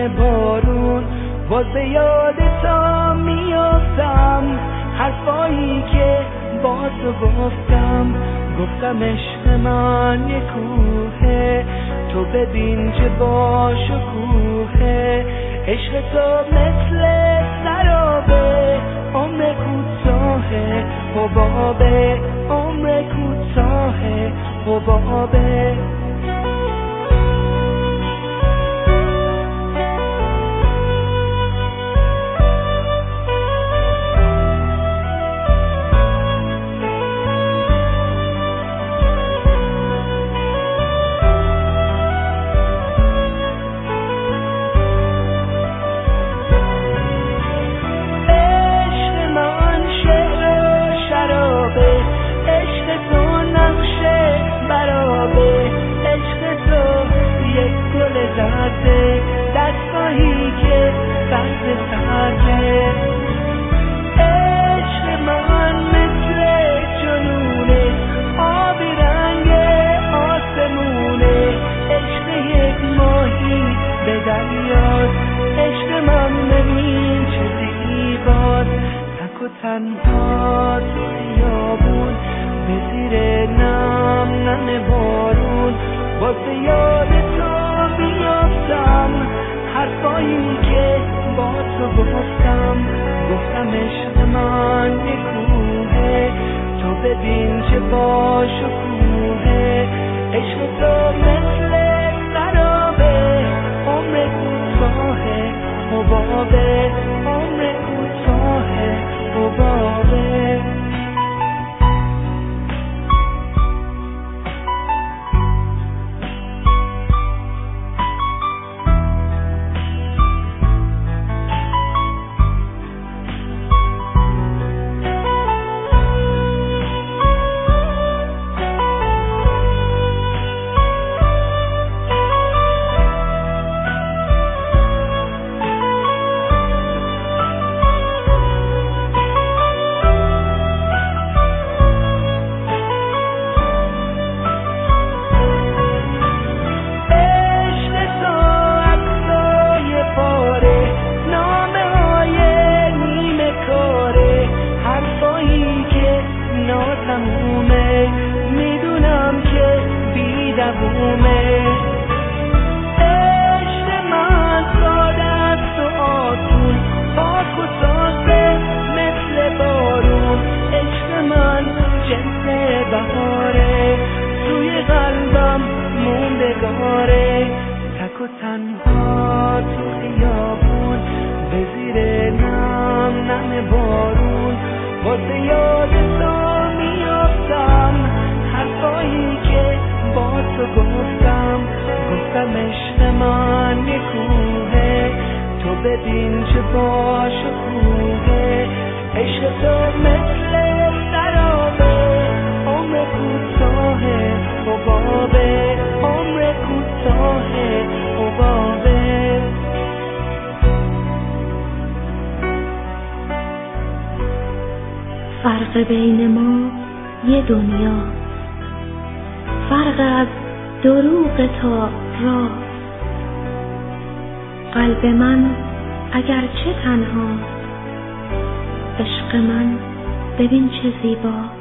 بارون واسه یاد تا میافتم حرفایی که با تو گفتم عشق من یه کوهه تو ببین چه با شکوهه عشق تو مثل سرابه عمر کوتاهه حبابه عمر کوتاهه حبابه دستگاهی که سرد سرده عشق من مثل جنونه آبی رنگ آسمونه عشق یک ماهی به دریاست عشق من ببین چه زیباست تک و تنها تو خیابون به زیر نم بارون واسه یاد تو بیافتم حرفایی که با تو گفتم عشق من یه کوهه تو ببین چه با شکوهه عشق تو مثل سرابه عمر کوتاهه حبابه عمر کوتاهه حبابه میدونم که بی‌دوومه عشق من ساده است و آسون پاک و صافه مثل بارون عشق من جنس بهاره توی قلبم موندگاره تک و تنها تو خیابون به زیر نم بارون واسه یاد تو حرفایی که با تو گفتم عشق من یه کوهه تو ببین چه با شکوهه عشق تو مثل سرابه عمر کوتاهه حبابه عمر کوتاهه حبابه فرق بین ما یه دنیا فرق از دروغ تا راست قلب من اگرچه تنها عشق من ببین چه زیبا